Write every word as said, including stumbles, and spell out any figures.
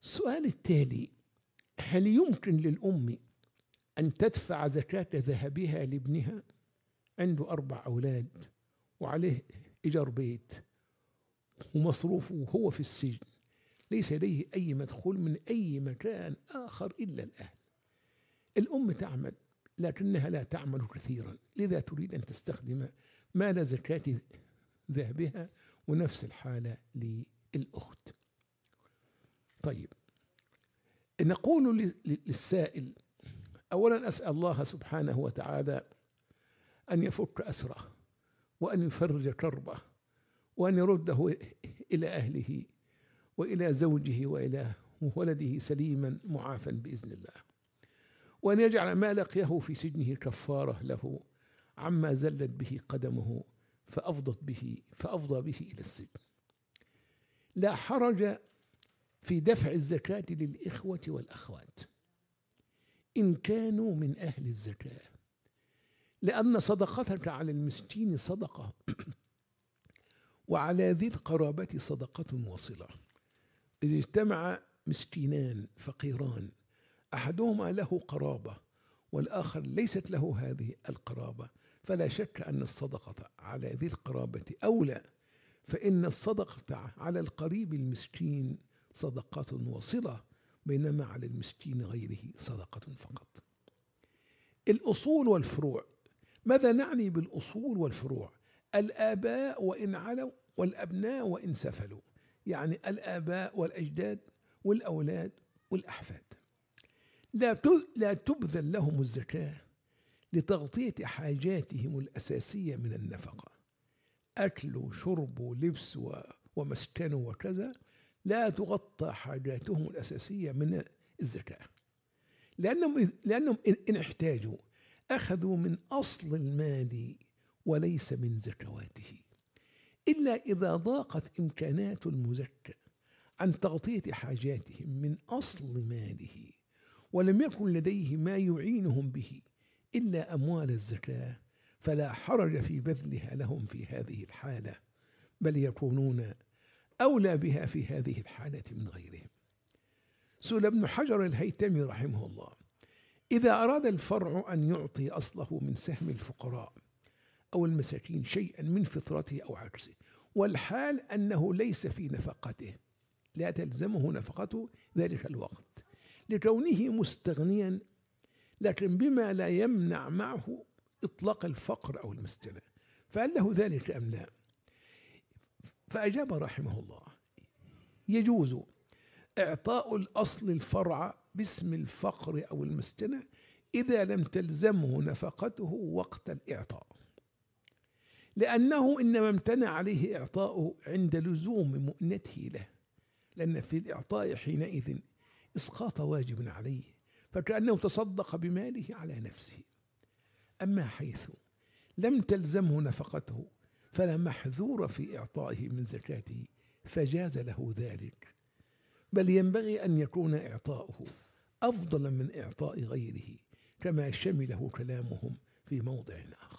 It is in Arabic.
السؤال التالي: هل يمكن للأم أن تدفع زكاة ذهبها لابنها؟ عنده أربع أولاد وعليه إيجار بيت ومصروفه وهو في السجن، ليس لديه أي مدخول من أي مكان آخر إلا الأهل. الأم تعمل لكنها لا تعمل كثيرا، لذا تريد أن تستخدم مال زكاة ذهبها، ونفس الحالة للأخت. طيب، نقول للسائل: أولا أسأل الله سبحانه وتعالى أن يفك أسره، وأن يفرج كربه، وأن يرده إلى أهله وإلى زوجه وإلى ولده سليما معافا بإذن الله، وأن يجعل ما لقيه في سجنه كفارة له عما زلت به قدمه فأفضت به فأفضى به إلى السجن. لا حرج في دفع الزكاة للإخوة والأخوات إن كانوا من أهل الزكاة، لأن صدقتك على المسكين صدقة، وعلى ذي القرابة صدقة وصلة. إذا اجتمع مسكينان فقيران، أحدهما له قرابة والآخر ليست له هذه القرابة، فلا شك أن الصدقة على ذي القرابة أولى، فإن الصدقة على القريب المسكين صدقة وصلة، بينما على المسكين غيره صدقة فقط. الأصول والفروع. ماذا نعني بالأصول والفروع؟ الآباء وإن علوا والأبناء وإن سفلوا، يعني الآباء والأجداد والأولاد والأحفاد. لا تبذل لهم الزكاة لتغطية حاجاتهم الأساسية من النفقة، أكل وشرب ولبس ومسكن وكذا، لا تغطى حاجاتهم الأساسية من الزكاة، لأنهم, لأنهم إن احتاجوا أخذوا من أصل المال وليس من زكواته، إلا إذا ضاقت إمكانات المزكى عن تغطية حاجاتهم من أصل ماله، ولم يكن لديه ما يعينهم به إلا أموال الزكاة، فلا حرج في بذلها لهم في هذه الحالة، بل يكونون أولى بها في هذه الحالة من غيرهم. سئل ابن حجر الهيتمي رحمه الله: إذا أراد الفرع أن يعطي أصله من سهم الفقراء أو المساكين شيئا من فطرته أو عكسه، والحال أنه ليس في نفقته، لا تلزمه نفقته ذلك الوقت لكونه مستغنيا، لكن بما لا يمنع معه إطلاق الفقر أو المسكنة، فهل له ذلك أم لا؟ فأجاب رحمه الله: يجوز إعطاء الأصل الفرع باسم الفقر أو المسكنة إذا لم تلزمه نفقته وقت الإعطاء، لأنه إنما امتنع عليه إعطاؤه عند لزوم مؤنته له، لأن في الإعطاء حينئذ إسقاط واجب عليه، فكأنه تصدق بماله على نفسه. أما حيث لم تلزمه نفقته فلا محذور في إعطائه من زكاته، فجاز له ذلك، بل ينبغي أن يكون إعطاؤه أفضل من إعطاء غيره، كما شمله كلامهم في موضع آخر.